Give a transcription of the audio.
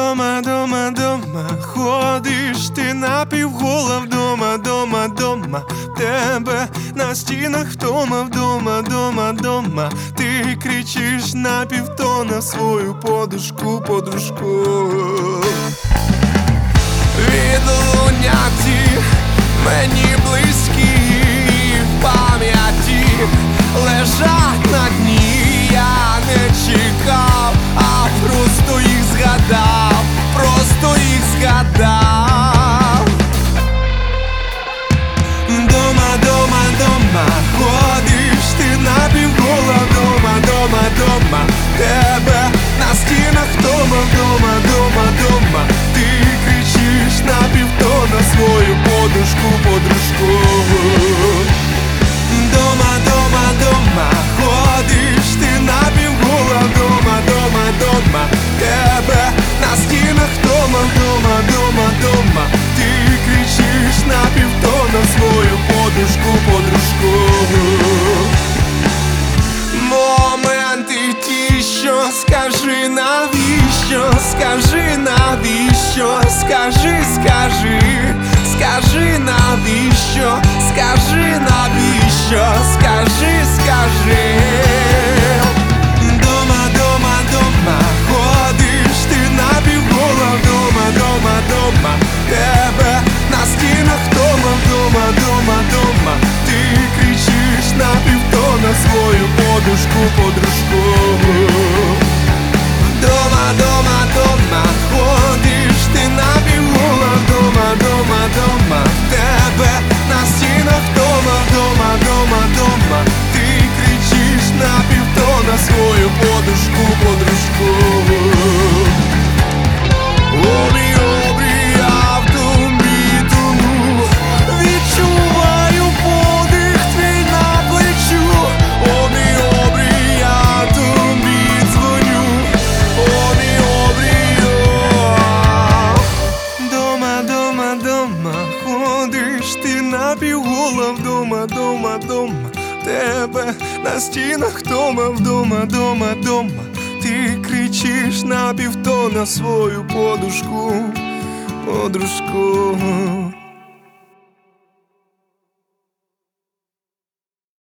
Дома, дома, дома, ходиш ти напівгола вдома, дома, дома, тебе на стінах втома, вдома, дома, дома, ти кричиш напівтона свою подушку, подружку. Відлуняті мені близькі в пам'яті лежать на дні, я не чекав, а просто їх згадав, просто їх згадав. Дома, дома, дома, ходиш ти напівгола, дома, дома, дома, тебе на стінах втома, дома, дома, дома, ти кричиш напівтона свою подушку, подружку. Дома, дома, дома, ходиш ти напівгола, дома, дома, дома, тебе на стінах втома, дома, дома, дома, ти кричиш напівтона свою подушку, подружку. Моменти ті, що скажи навіщо, скажи навіщо, скажи, скажи, скажи навіщо, скажи навіщо, скажи, скажи. Дома, дома, дома, ходиш ти напівгола, дома, дома, дома, тебе на стінах втома, дома, дома, дома, ти кричиш напівтона свою подушку, подружку. Дома, дома, дома, ходиш ти напівгола, дома, дома, дома, тебе на стінах втома, дома, дома, дома, ти кричиш напівтона свою подушку, подружку. Обрій, обрій, я в тобі тону, відчуваю подих твій на плечу. Обрій, обрій, я тобі дзвоню. Обрій, обрій, дома, дома, дома, ходиш ти напівгола, вдома, дома, дома, тебе на стінах втома, вдома, дома, дома, ти кричиш напівтона свою подушку, подружку.